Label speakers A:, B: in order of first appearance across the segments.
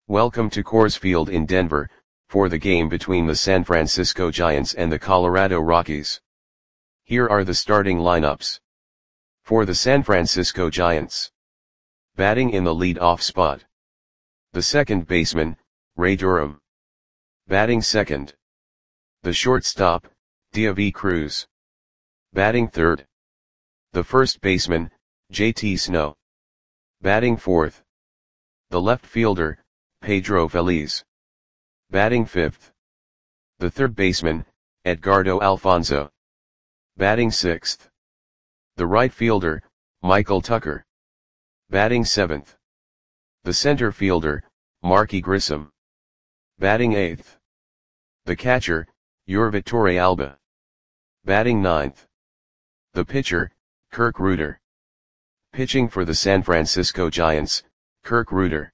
A: Welcome to Coors Field in Denver, for the game between the San Francisco Giants and the Colorado Rockies. Here are the starting lineups. For the San Francisco Giants. Batting in the lead-off spot. The second baseman, Ray Durham. Batting second. The shortstop, Deivi Cruz. Batting third. The first baseman, JT Snow. Batting fourth. The left fielder, Pedro Feliz. Batting fifth. The third baseman, Edgardo Alfonzo. Batting sixth. The right fielder, Michael Tucker. Batting seventh. The center fielder, Marky Grissom. Batting eighth. The catcher, Yurvit Torrealba. Batting ninth. The pitcher, Kirk Rueter. Pitching for the San Francisco Giants, Kirk Rueter.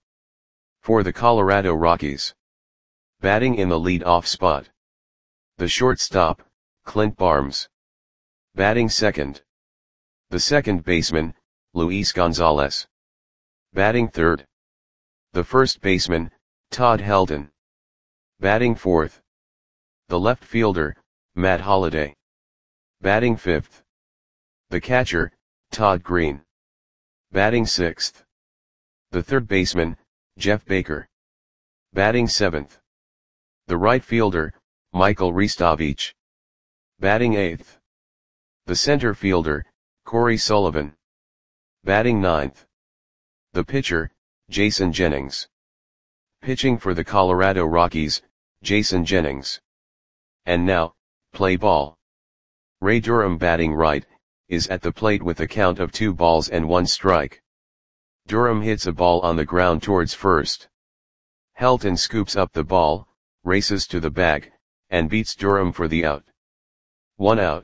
A: For the Colorado Rockies. Batting in the lead-off spot. The shortstop, Clint Barnes. Batting second. The second baseman, Luis Gonzalez. Batting third. The first baseman, Todd Helton. Batting fourth. The left fielder, Matt Holliday. Batting fifth. The catcher, Todd Green. Batting sixth. The third baseman, Jeff Baker. Batting seventh. The right fielder, Michael Ristovich. Batting eighth. The center fielder, Corey Sullivan. Batting ninth. The pitcher, Jason Jennings. Pitching for the Colorado Rockies, Jason Jennings. And now, play ball. Ray Durham batting right, is at the plate with a count of 2 balls and 1 strike. Durham hits a ball on the ground towards first. Helton scoops up the ball, races to the bag, and beats Durham for the out. 1 out.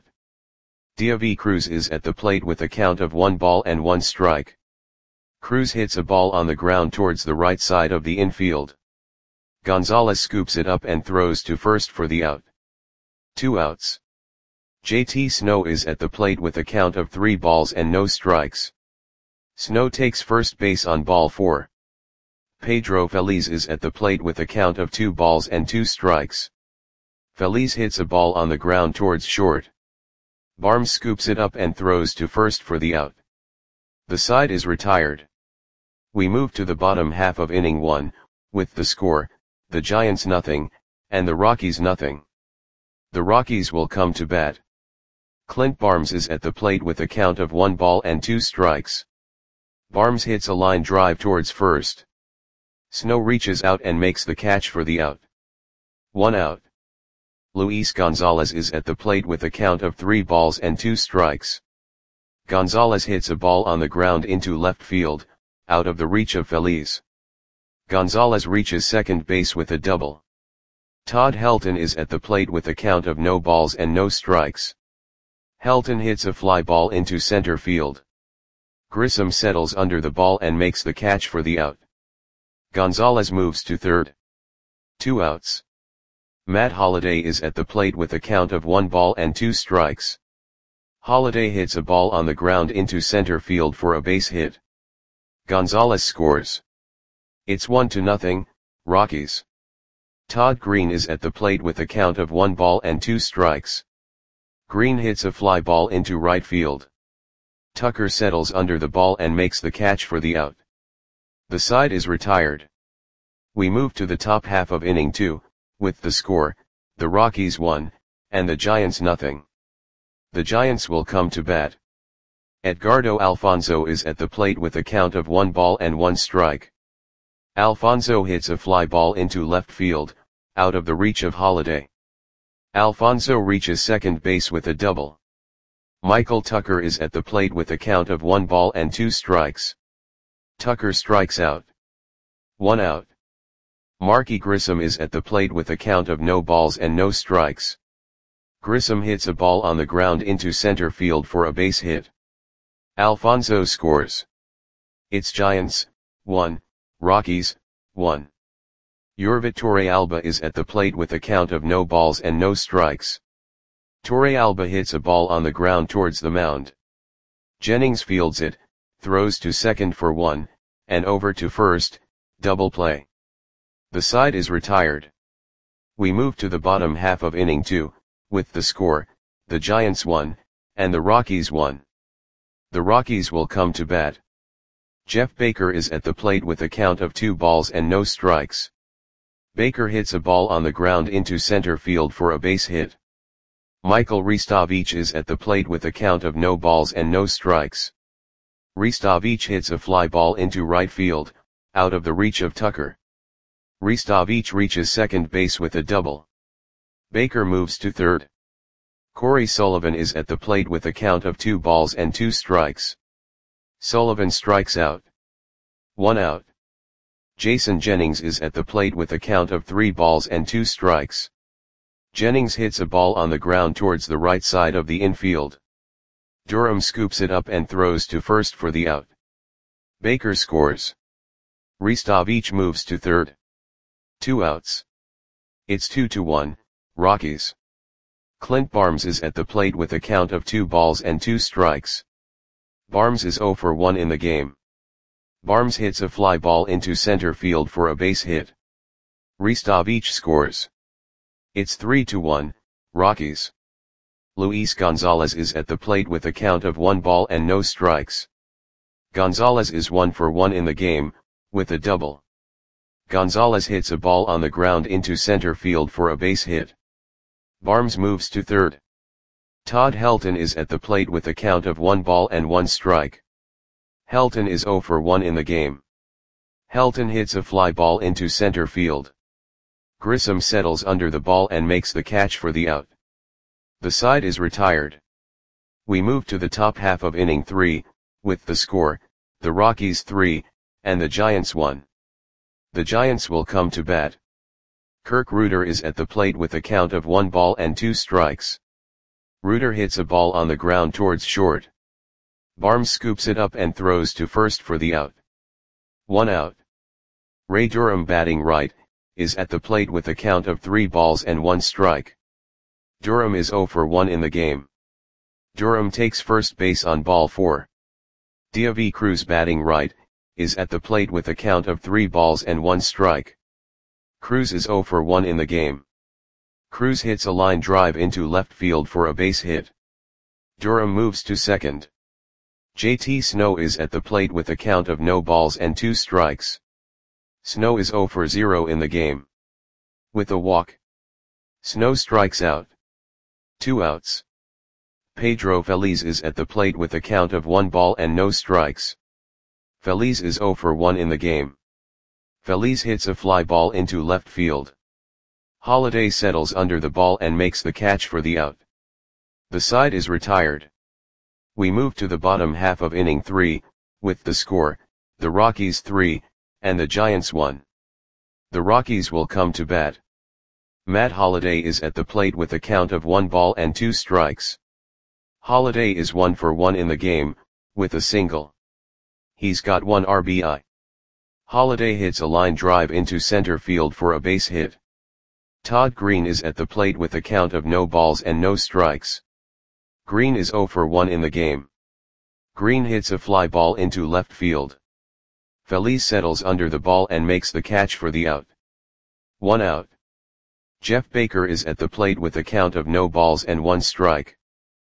A: Deivi Cruz is at the plate with a count of 1 ball and 1 strike. Cruz hits a ball on the ground towards the right side of the infield. Gonzalez scoops it up and throws to first for the out. 2 outs. JT Snow is at the plate with a count of 3 balls and no strikes. Snow takes first base on ball 4. Pedro Feliz is at the plate with a count of 2 balls and 2 strikes. Feliz hits a ball on the ground towards short. Barnes scoops it up and throws to first for the out. The side is retired. We move to the bottom half of inning 1, with the score, the Giants nothing, and the Rockies nothing. The Rockies will come to bat. Clint Barnes is at the plate with a count of 1 ball and 2 strikes. Barnes hits a line drive towards first. Snow reaches out and makes the catch for the out. 1 out. Luis Gonzalez is at the plate with a count of 3 balls and 2 strikes. Gonzalez hits a ball on the ground into left field, out of the reach of Feliz. Gonzalez reaches second base with a double. Todd Helton is at the plate with a count of no balls and no strikes. Helton hits a fly ball into center field. Grissom settles under the ball and makes the catch for the out. Gonzalez moves to third. 2 outs. Matt Holliday is at the plate with a count of 1 ball and 2 strikes. Holliday hits a ball on the ground into center field for a base hit. Gonzalez scores. It's 1-0, Rockies. Todd Green is at the plate with a count of 1 ball and 2 strikes. Green hits a fly ball into right field. Tucker settles under the ball and makes the catch for the out. The side is retired. We move to the top half of inning 2, with the score, the Rockies 1, and the Giants nothing. The Giants will come to bat. Edgardo Alfonzo is at the plate with a count of 1 ball and 1 strike. Alfonzo hits a fly ball into left field, out of the reach of Holliday. Alfonzo reaches second base with a double. Michael Tucker is at the plate with a count of 1 ball and 2 strikes. Tucker strikes out. 1 out. Marky Grissom is at the plate with a count of no balls and no strikes. Grissom hits a ball on the ground into center field for a base hit. Alfonzo scores. It's Giants, 1, Rockies, 1. Yurvit Torrealba is at the plate with a count of no balls and no strikes. Torrealba hits a ball on the ground towards the mound. Jennings fields it, throws to second for 1, and over to first, double play. The side is retired. We move to the bottom half of inning 2, with the score, the Giants 1, and the Rockies 1. The Rockies will come to bat. Jeff Baker is at the plate with a count of 2 balls and no strikes. Baker hits a ball on the ground into center field for a base hit. Michael Ristovich is at the plate with a count of no balls and no strikes. Ristovich hits a fly ball into right field, out of the reach of Tucker. Ristovich reaches second base with a double. Baker moves to third. Corey Sullivan is at the plate with a count of 2 balls and 2 strikes. Sullivan strikes out. 1 out. Jason Jennings is at the plate with a count of 3 balls and 2 strikes. Jennings hits a ball on the ground towards the right side of the infield. Durham scoops it up and throws to first for the out. Baker scores. Ristovich moves to third. 2 outs. It's 2-1, Rockies. Clint Barnes is at the plate with a count of 2 balls and 2 strikes. Barnes is 0 for 1 in the game. Barnes hits a fly ball into center field for a base hit. Ristovich scores. It's 3-1, Rockies. Luis Gonzalez is at the plate with a count of 1 ball and no strikes. Gonzalez is 1 for 1 in the game, with a double. Gonzalez hits a ball on the ground into center field for a base hit. Barnes moves to third. Todd Helton is at the plate with a count of 1 ball and 1 strike. Helton is 0 for 1 in the game. Helton hits a fly ball into center field. Grissom settles under the ball and makes the catch for the out. The side is retired. We move to the top half of inning 3, with the score, the Rockies 3, and the Giants 1. The Giants will come to bat. Kirk Reuter is at the plate with a count of 1 ball and 2 strikes. Reuter hits a ball on the ground towards short. Barnes scoops it up and throws to first for the out. 1 out. Ray Durham, batting right, is at the plate with a count of 3 balls and 1 strike. Durham is 0 for 1 in the game. Durham takes first base on ball 4. Diavi Cruz, batting right, is at the plate with a count of 3 balls and 1 strike. Cruz is 0 for 1 in the game. Cruz hits a line drive into left field for a base hit. Durham moves to second. JT Snow is at the plate with a count of no balls and 2 strikes. Snow is 0 for 0 in the game. With a walk, Snow strikes out. 2 outs. Pedro Feliz is at the plate with a count of 1 ball and no strikes. Feliz is 0 for 1 in the game. Feliz hits a fly ball into left field. Holiday settles under the ball and makes the catch for the out. The side is retired. We move to the bottom half of inning 3, with the score, the Rockies 3, and the Giants 1. The Rockies will come to bat. Matt Holliday is at the plate with a count of 1 ball and 2 strikes. Holliday is 1 for 1 in the game, with a single. He's got 1 RBI. Holliday hits a line drive into center field for a base hit. Todd Green is at the plate with a count of no balls and no strikes. Green is 0 for 1 in the game. Green hits a fly ball into left field. Feliz settles under the ball and makes the catch for the out. 1 out. Jeff Baker is at the plate with a count of no balls and 1 strike.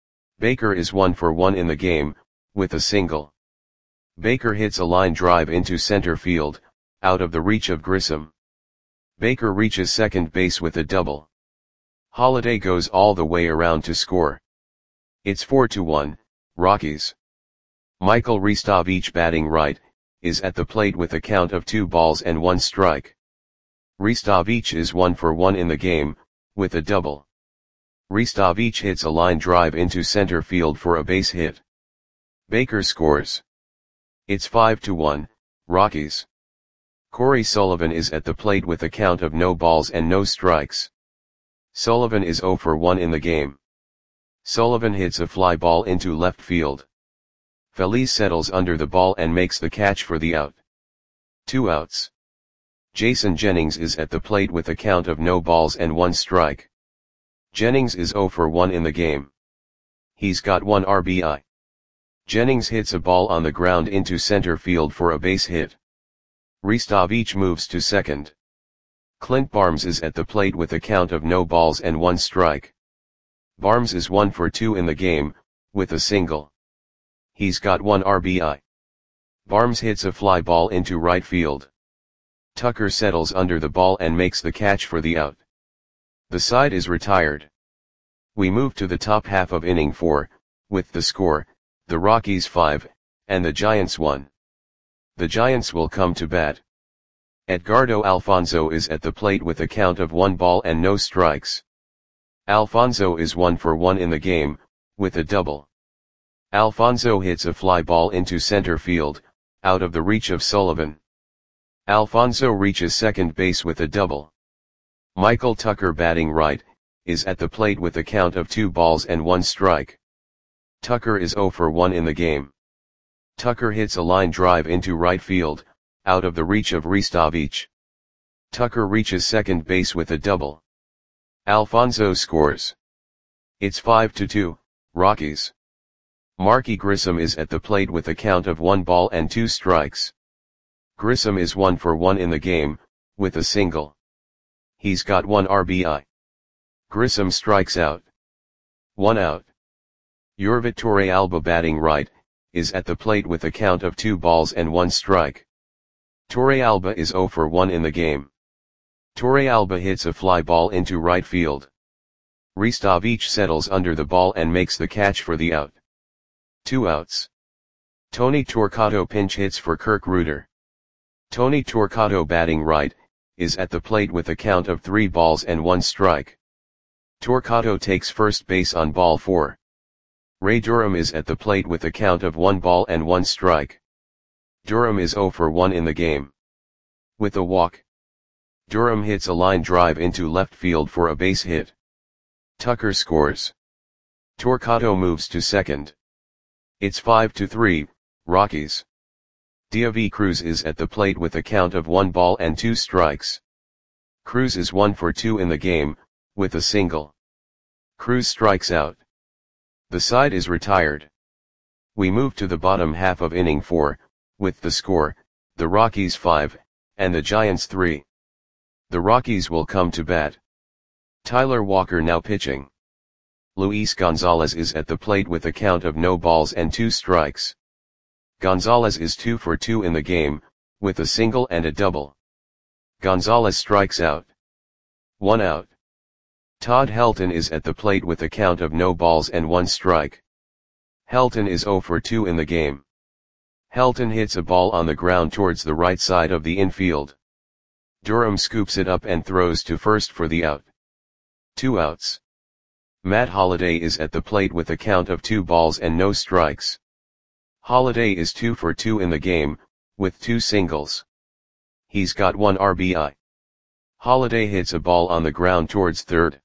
A: Baker is 1 for 1 in the game, with a single. Baker hits a line drive into center field, out of the reach of Grissom. Baker reaches second base with a double. Holliday goes all the way around to score. It's 4-1, Rockies. Michael Ristovich, batting right, is at the plate with a count of 2 balls and 1 strike. Ristovich is 1 for 1 in the game, with a double. Ristovich hits a line drive into center field for a base hit. Baker scores. It's 5-1, Rockies. Corey Sullivan is at the plate with a count of no balls and no strikes. Sullivan is 0 for 1 in the game. Sullivan hits a fly ball into left field. Feliz settles under the ball and makes the catch for the out. 2 outs. Jason Jennings is at the plate with a count of no balls and 1 strike. Jennings is 0 for 1 in the game. He's got 1 RBI. Jennings hits a ball on the ground into center field for a base hit. Ristovich moves to second. Clint Barnes is at the plate with a count of no balls and 1 strike. Barnes is 1 for 2 in the game, with a single. He's got 1 RBI. Barnes hits a fly ball into right field. Tucker settles under the ball and makes the catch for the out. The side is retired. We move to the top half of inning 4, with the score, the Rockies 5, and the Giants 1. The Giants will come to bat. Edgardo Alfonzo is at the plate with a count of 1 ball and no strikes. Alfonzo is 1 for 1 in the game, with a double. Alfonzo hits a fly ball into center field, out of the reach of Sullivan. Alfonzo reaches second base with a double. Michael Tucker, batting right, is at the plate with a count of 2 balls and 1 strike. Tucker is 0 for 1 in the game. Tucker hits a line drive into right field, out of the reach of Ristovich. Tucker reaches second base with a double. Alfonzo scores. It's 5-2, Rockies. Marky Grissom is at the plate with a count of 1 ball and 2 strikes. Grissom is 1 for 1 in the game, with a single. He's got 1 RBI. Grissom strikes out. 1 out. Yorvit Torrealba, batting right, is at the plate with a count of 2 balls and 1 strike. Torrealba is 0 for 1 in the game. Torrealba hits a fly ball into right field. Ristovich settles under the ball and makes the catch for the out. 2 outs. Tony Torquato pinch hits for Kirk Reuter. Tony Torquato, batting right, is at the plate with a count of 3 balls and 1 strike. Torquato takes first base on ball 4. Ray Durham is at the plate with a count of 1 ball and 1 strike. Durham is 0 for 1 in the game. With a walk. Durham hits a line drive into left field for a base hit. Tucker scores. Torquato moves to second. It's 5-3, Rockies. Diavi Cruz is at the plate with a count of 1 ball and 2 strikes. Cruz is 1 for 2 in the game, with a single. Cruz strikes out. The side is retired. We move to the bottom half of inning 4, with the score, the Rockies 5, and the Giants 3. The Rockies will come to bat. Tyler Walker now pitching. Luis Gonzalez is at the plate with a count of no balls and 2 strikes. Gonzalez is 2 for 2 in the game, with a single and a double. Gonzalez strikes out. 1 out. Todd Helton is at the plate with a count of no balls and 1 strike. Helton is 0 for 2 in the game. Helton hits a ball on the ground towards the right side of the infield. Durham scoops it up and throws to first for the out. 2 outs. Matt Holliday is at the plate with a count of 2 balls and no strikes. Holliday is 2 for 2 in the game, with 2 singles. He's got 1 RBI. Holliday hits a ball on the ground towards third.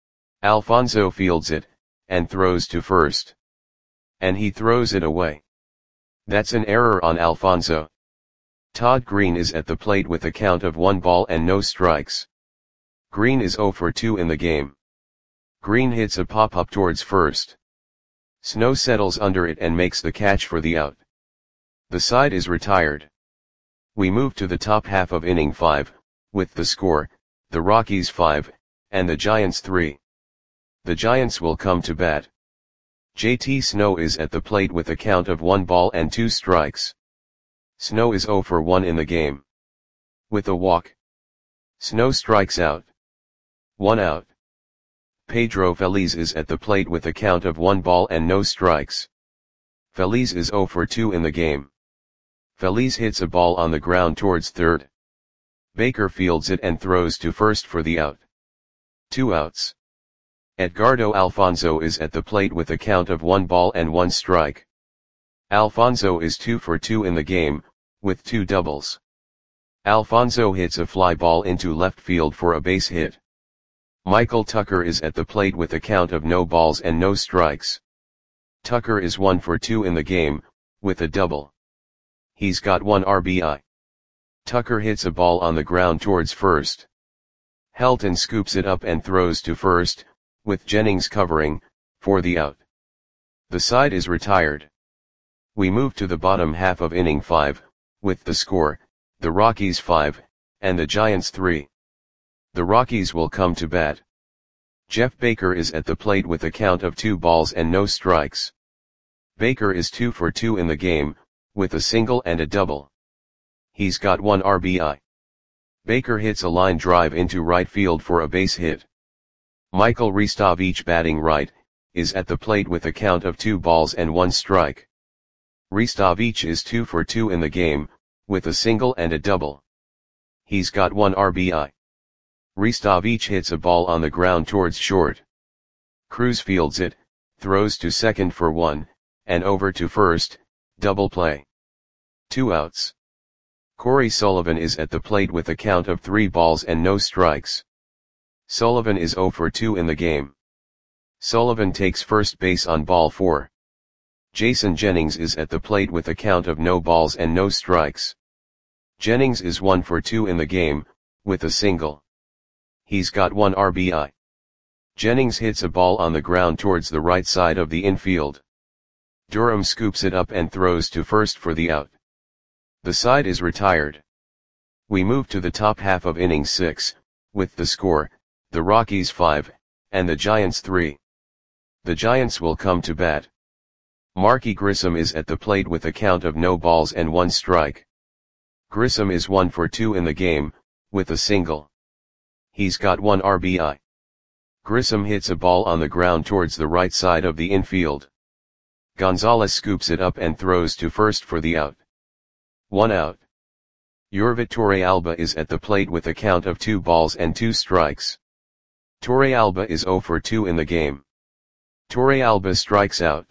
A: Alfonzo fields it, and throws to first. And he throws it away. That's an error on Alfonzo. Todd Green is at the plate with a count of 1 ball and no strikes. Green is 0 for 2 in the game. Green hits a pop-up towards first. Snow settles under it and makes the catch for the out. The side is retired. We move to the top half of inning 5, with the score, the Rockies 5, and the Giants 3. The Giants will come to bat. JT Snow is at the plate with a count of 1 ball and 2 strikes. Snow is 0 for 1 in the game. With a walk. Snow strikes out. 1 out. Pedro Feliz is at the plate with a count of 1 ball and no strikes. Feliz is 0 for 2 in the game. Feliz hits a ball on the ground towards third. Baker fields it and throws to first for the out. 2 outs. Edgardo Alfonzo is at the plate with a count of 1 ball and 1 strike. Alfonzo is 2 for 2 in the game, with 2 doubles. Alfonzo hits a fly ball into left field for a base hit. Michael Tucker is at the plate with a count of no balls and no strikes. Tucker is 1 for 2 in the game, with a double. He's got 1 RBI. Tucker hits a ball on the ground towards first. Helton scoops it up and throws to first, with Jennings covering, for the out. The side is retired. We move to the bottom half of inning 5, with the score, the Rockies 5, and the Giants 3. The Rockies will come to bat. Jeff Baker is at the plate with a count of 2 balls and no strikes. Baker is 2 for 2 in the game, with a single and a double. He's got 1 RBI. Baker hits a line drive into right field for a base hit. Michael Ristovich, batting right, is at the plate with a count of 2 balls and 1 strike. Ristovich is 2 for 2 in the game, with a single and a double. He's got 1 RBI. Ristovich hits a ball on the ground towards short. Cruz fields it, throws to second for 1, and over to first, double play. 2 outs. Corey Sullivan is at the plate with a count of 3 balls and no strikes. Sullivan is 0 for 2 in the game. Sullivan takes first base on ball 4. Jason Jennings is at the plate with a count of no balls and no strikes. Jennings is 1 for 2 in the game, with a single. He's got 1 RBI. Jennings hits a ball on the ground towards the right side of the infield. Durham scoops it up and throws to first for the out. The side is retired. We move to the top half of inning 6, with the score, the Rockies 5, and the Giants 3. The Giants will come to bat. Marky Grissom is at the plate with a count of no balls and 1 strike. Grissom is 1 for 2 in the game, with a single. He's got 1 RBI. Grissom hits a ball on the ground towards the right side of the infield. Gonzalez scoops it up and throws to first for the out. 1 out. Yorvit Torrealba is at the plate with a count of 2 balls and 2 strikes. Torrealba is 0 for 2 in the game. Torrealba strikes out.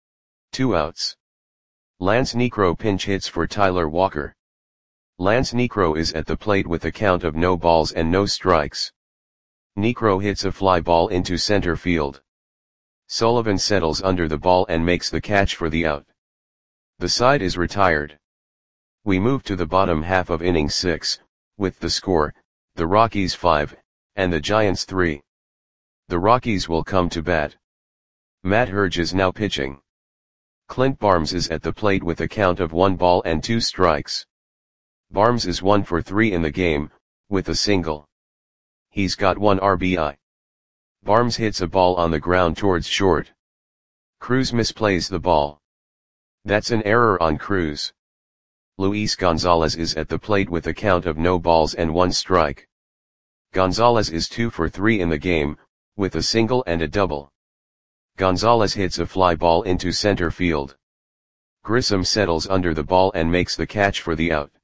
A: 2 outs. Lance Niekro pinch hits for Tyler Walker. Lance Niekro is at the plate with a count of no balls and no strikes. Niekro hits a fly ball into center field. Sullivan settles under the ball and makes the catch for the out. The side is retired. We move to the bottom half of inning 6, with the score, the Rockies 5, and the Giants 3. The Rockies will come to bat. Matt Herge is now pitching. Clint Barnes is at the plate with a count of 1 ball and 2 strikes. Barnes is 1 for 3 in the game, with a single. He's got 1 RBI. Barnes hits a ball on the ground towards short. Cruz misplays the ball. That's an error on Cruz. Luis Gonzalez is at the plate with a count of no balls and 1 strike. Gonzalez is 2 for 3 in the game, with a single and a double. Gonzalez hits a fly ball into center field. Grissom settles under the ball and makes the catch for the out.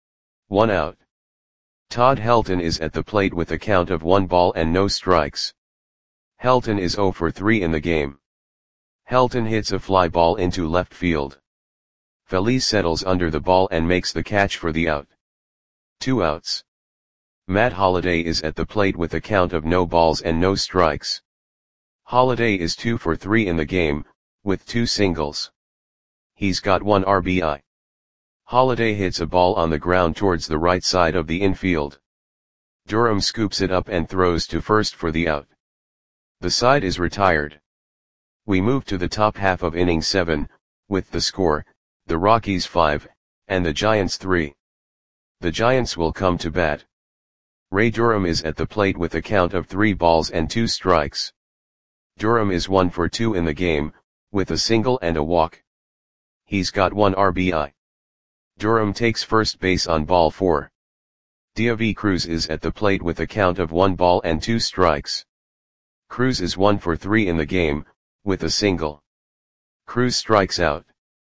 A: 1 out. Todd Helton is at the plate with a count of 1 ball and no strikes. Helton is 0 for 3 in the game. Helton hits a fly ball into left field. Feliz settles under the ball and makes the catch for the out. 2 outs. Matt Holliday is at the plate with a count of no balls and no strikes. Holliday is 2 for 3 in the game, with 2 singles. He's got 1 RBI. Holliday hits a ball on the ground towards the right side of the infield. Durham scoops it up and throws to first for the out. The side is retired. We move to the top half of inning 7, with the score, the Rockies 5, and the Giants 3. The Giants will come to bat. Ray Durham is at the plate with a count of 3 balls and 2 strikes. Durham is 1 for 2 in the game, with a single and a walk. He's got 1 RBI. Durham takes first base on ball 4. Diavi Cruz is at the plate with a count of 1 ball and 2 strikes. Cruz is 1 for 3 in the game, with a single. Cruz strikes out.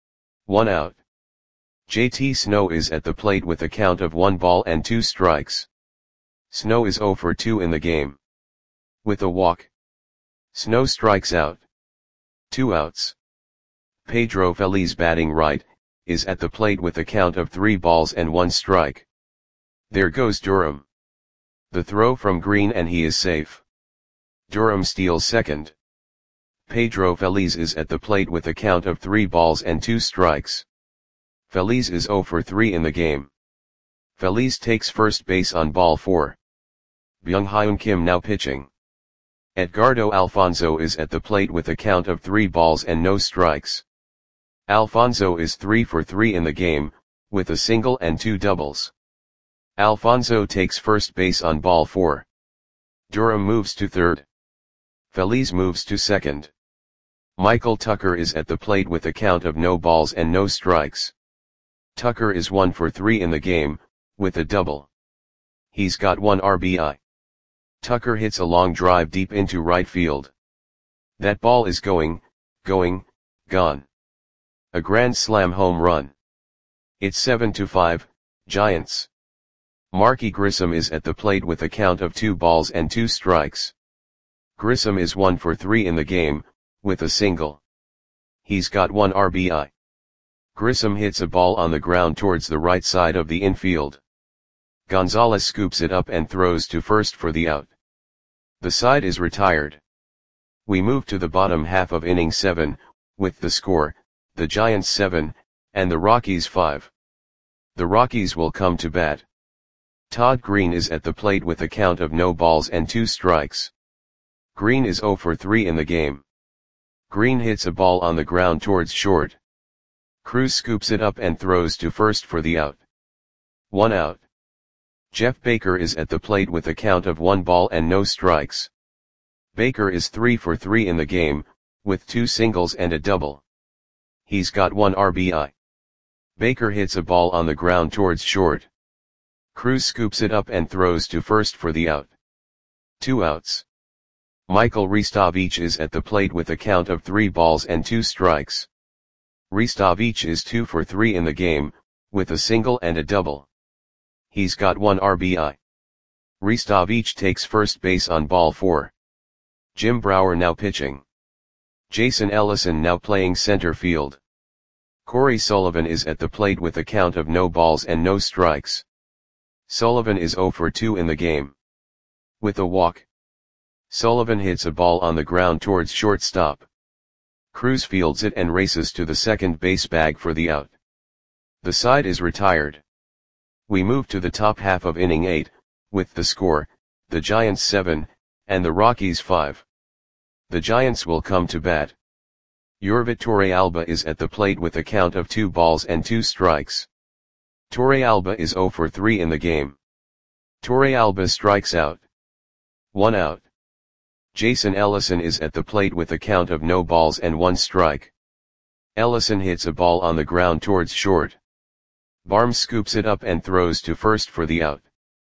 A: 1 out. JT Snow is at the plate with a count of 1 ball and 2 strikes. Snow is 0 for 2 in the game. With a walk. Snow strikes out. 2 outs. Pedro Feliz, batting right, is at the plate with a count of 3 balls and 1 strike. There goes Durham. The throw from Green and he is safe. Durham steals second. Pedro Feliz is at the plate with a count of 3 balls and 2 strikes. Feliz is 0 for 3 in the game. Feliz takes first base on ball 4. Byung-Hyun Kim now pitching. Edgardo Alfonso is at the plate with a count of 3 balls and no strikes. Alfonso is 3 for 3 in the game, with a single and 2 doubles. Alfonso takes first base on ball 4. Durham moves to third. Feliz moves to second. Michael Tucker is at the plate with a count of no balls and no strikes. Tucker is 1 for 3 in the game, with a double. He's got 1 RBI. Tucker hits a long drive deep into right field. That ball is gone. A grand slam home run. It's 7-5, Giants. Marky Grissom is at the plate with a count of 2 balls and 2 strikes. Grissom is 1 for 3 in the game, with a single. He's got 1 RBI. Grissom hits a ball on the ground towards the right side of the infield. Gonzalez scoops it up and throws to first for the out. The side is retired. We move to the bottom half of inning 7, with the score, the Giants 7, and the Rockies 5. The Rockies will come to bat. Todd Green is at the plate with a count of no balls and 2 strikes. Green is 0 for 3 in the game. Green hits a ball on the ground towards short. Cruz scoops it up and throws to first for the out. 1 out. Jeff Baker is at the plate with a count of 1 ball and no strikes. Baker is 3 for 3 in the game, with 2 singles and a double. He's got 1 RBI. Baker hits a ball on the ground towards short. Cruz scoops it up and throws to first for the out. 2 outs. Michael Ristovich is at the plate with a count of 3 balls and 2 strikes. Ristovich is 2 for 3 in the game, with a single and a double. He's got 1 RBI. Ristovich takes first base on ball 4. Jim Brower now pitching. Jason Ellison now playing center field. Corey Sullivan is at the plate with a count of no balls and no strikes. Sullivan is 0 for 2 in the game. With a walk. Sullivan hits a ball on the ground towards shortstop. Cruz fields it and races to the second base bag for the out. The side is retired. We move to the top half of inning 8, with the score, the Giants 7, and the Rockies 5. The Giants will come to bat. Yorvit Torrealba is at the plate with a count of 2 balls and 2 strikes. Torrealba is 0 for 3 in the game. Torrealba strikes out. 1 out. Jason Ellison is at the plate with a count of no balls and 1 strike. Ellison hits a ball on the ground towards short. Barnes scoops it up and throws to first for the out.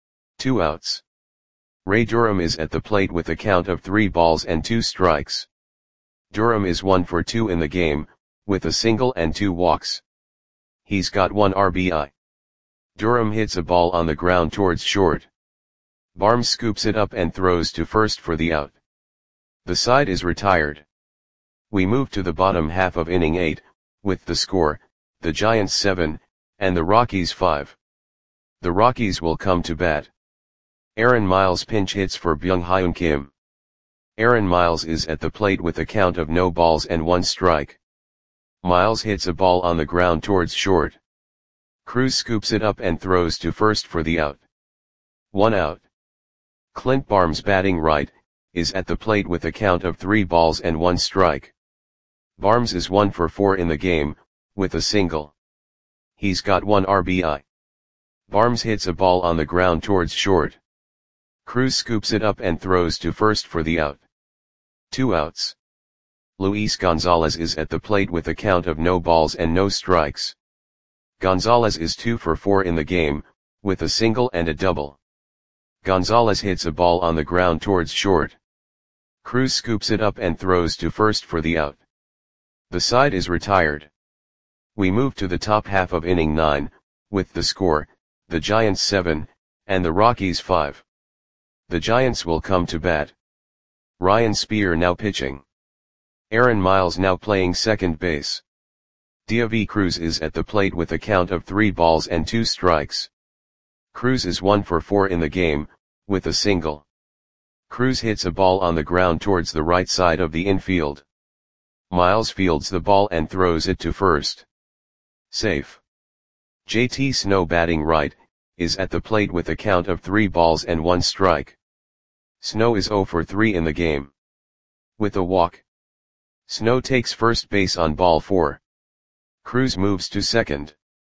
A: 2 outs. Ray Durham is at the plate with a count of 3 balls and 2 strikes. Durham is 1 for 2 in the game, with a single and 2 walks. He's got 1 RBI. Durham hits a ball on the ground towards short. Barnes scoops it up and throws to first for the out. The side is retired. We move to the bottom half of inning 8, with the score, the Giants 7, and the Rockies 5. The Rockies will come to bat. Aaron Miles pinch hits for Byung-Hyun Kim. Aaron Miles is at the plate with a count of no balls and 1 strike. Miles hits a ball on the ground towards short. Cruz scoops it up and throws to first for the out. 1 out. Clint Barnes batting right, is at the plate with a count of 3 balls and 1 strike. Barnes is 1 for 4 in the game, with a single. He's got 1 RBI. Barnes hits a ball on the ground towards short. Cruz scoops it up and throws to first for the out. 2 outs. Luis Gonzalez is at the plate with a count of no balls and no strikes. Gonzalez is 2 for 4 in the game, with a single and a double. Gonzalez hits a ball on the ground towards short. Cruz scoops it up and throws to first for the out. The side is retired. We move to the top half of inning 9, with the score, the Giants 7, and the Rockies 5. The Giants will come to bat. Ryan Spear now pitching. Aaron Miles now playing second base. Diavi Cruz is at the plate with a count of 3 balls and 2 strikes. Cruz is 1 for 4 in the game, with a single. Cruz hits a ball on the ground towards the right side of the infield. Miles fields the ball and throws it to first. Safe. JT Snow batting right, is at the plate with a count of 3 balls and 1 strike. Snow is 0 for 3 in the game. With a walk. Snow takes first base on ball 4. Cruz moves to second.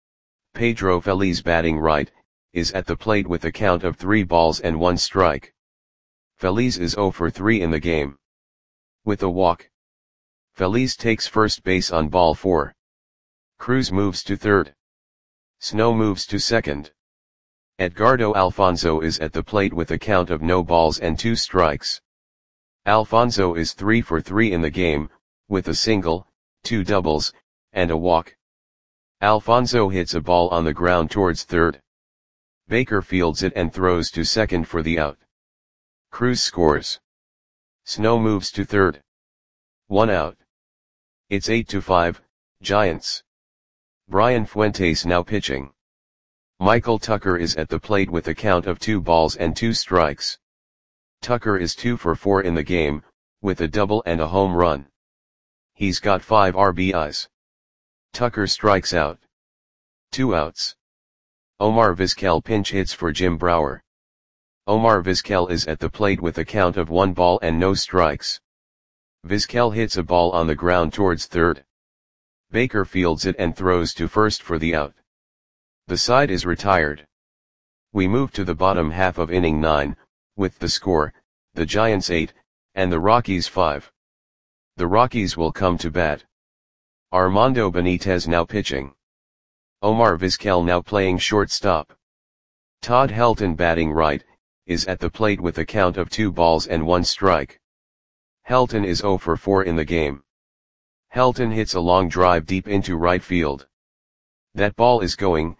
A: Pedro Feliz batting right, is at the plate with a count of 3 balls and 1 strike. Feliz is 0 for 3 in the game. With a walk, Feliz takes first base on ball 4. Cruz moves to third. Snow moves to second. Edgardo Alfonso is at the plate with a count of no balls and 2 strikes. Alfonso is 3 for 3 in the game, with a single, 2 doubles, and a walk. Alfonso hits a ball on the ground towards third. Baker fields it and throws to second for the out. Cruz scores. Snow moves to third. 1 out. It's 8-5, Giants. Brian Fuentes now pitching. Michael Tucker is at the plate with a count of 2 balls and 2 strikes. Tucker is 2 for 4 in the game, with a double and a home run. He's got 5 RBIs. Tucker strikes out. 2 outs. Omar Vizquel pinch hits for Jim Brower. Omar Vizquel is at the plate with a count of 1 ball and no strikes. Vizquel hits a ball on the ground towards third. Baker fields it and throws to first for the out. The side is retired. We move to the bottom half of inning 9, with the score, the Giants 8, and the Rockies 5. The Rockies will come to bat. Armando Benitez now pitching. Omar Vizquel now playing shortstop. Todd Helton batting right, is at the plate with a count of 2 balls and 1 strike. Helton is 0 for 4 in the game. Helton hits a long drive deep into right field. That ball is gone.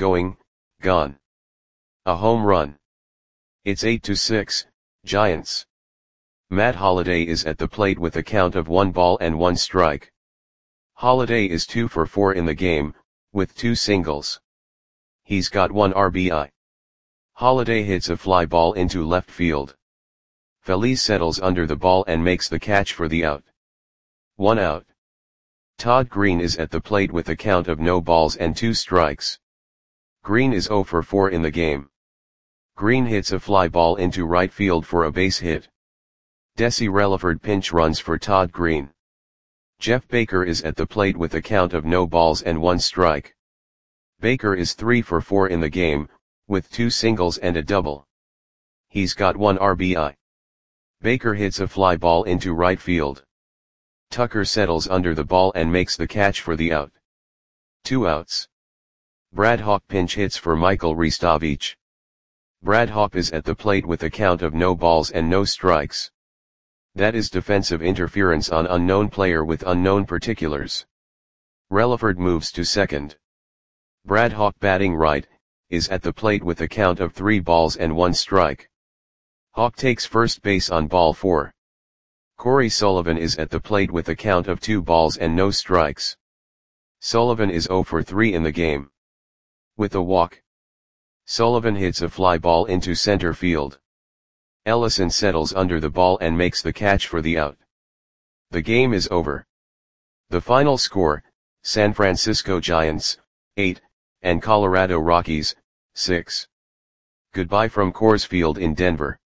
A: A home run. It's 8-6, Giants. Matt Holliday is at the plate with a count of 1 ball and 1 strike. Holliday is 2 for 4 in the game, with 2 singles. He's got 1 RBI. Holliday hits a fly ball into left field. Feliz settles under the ball and makes the catch for the out. 1 out. Todd Green is at the plate with a count of no balls and 2 strikes. Green is 0 for 4 in the game. Green hits a fly ball into right field for a base hit. Desi Relaford pinch runs for Todd Green. Jeff Baker is at the plate with a count of no balls and 1 strike. Baker is 3 for 4 in the game, with 2 singles and a double. He's got 1 RBI. Baker hits a fly ball into right field. Tucker settles under the ball and makes the catch for the out. 2 outs. Brad Hawk pinch hits for Michael Ristovich. Brad Hawk is at the plate with a count of no balls and no strikes. That is defensive interference on unknown player with unknown particulars. Relaford moves to second. Brad Hawk batting right, is at the plate with a count of 3 balls and 1 strike. Hawk takes first base on ball 4. Corey Sullivan is at the plate with a count of 2 balls and no strikes. Sullivan is 0 for 3 in the game. With a walk, Sullivan hits a fly ball into center field. Ellison settles under the ball and makes the catch for the out. The game is over. The final score, San Francisco Giants, 8, and Colorado Rockies, 6. Goodbye from Coors Field in Denver.